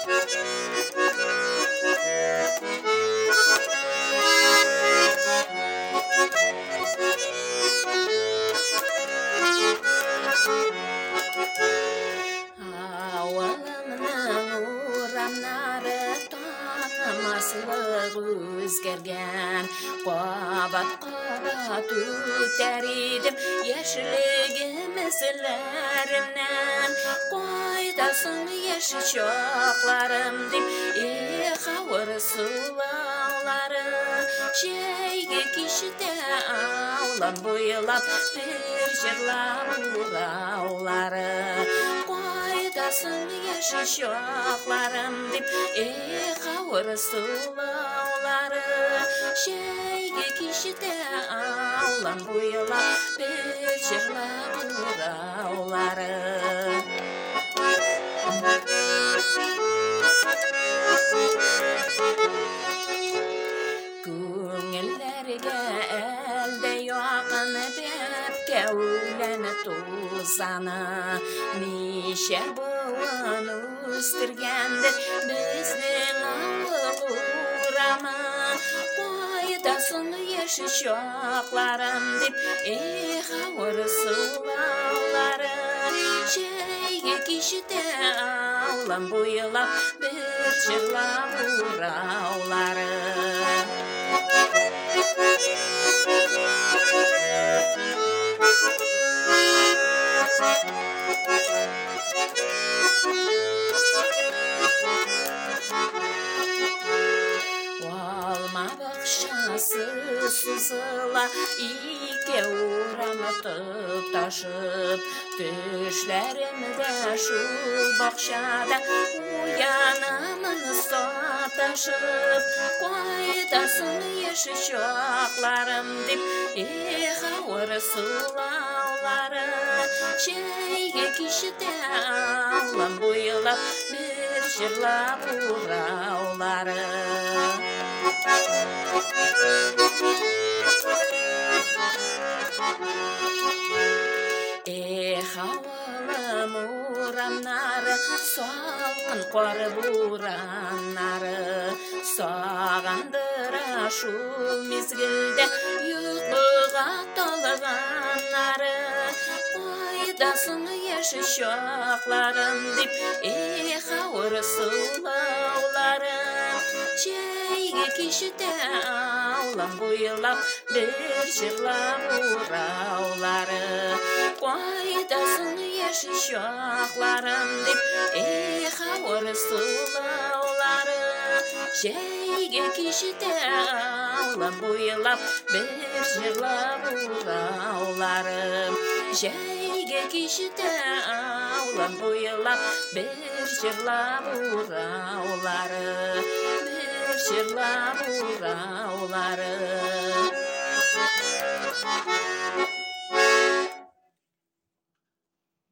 Өзгерген қабат-қабат өтер едім ешілігім ізлерінен қойдасын еші шоқларым деп ауыр сулаулары жейге кешіде аулам бойлап бір жырлап ұраулары қойдасын еші шоқларым деп ауыр сулаулары жейге кешіде аулам бойлап бір жырлап ұраулары көңілдерге әлде яғын деп кәулені тузаны неше буын өстіргенді біздің ауыл ұрамы қойдасын еші шоқларым деп ауыр сулаулары жейге кешіде аулам бойлап бір жырлап ұраулары Алма бақшасы сызыла ике урамы тұташып түшлерімді шул бақшада уянамын саташып қойдасын еші шоқларым деп ауыр сулаулары жейге кешіде аулам бойлап бір жырлап ұраулары ауылым урамнары салқын қор бураннары сағандыра шул мезгілде ұйқыға толғаннары қойдасын еші шоқларым деп ауыр сулаулары жейге кешіде аулам бойлап бір жырлап ұраулары қойдасын еші шоқларым деп ауыр сулаулары жейге кешіде аулам бойлап бір жырлап ұраулары жейге кешіде аулам бойлап бір жырлап ұраулары жырлап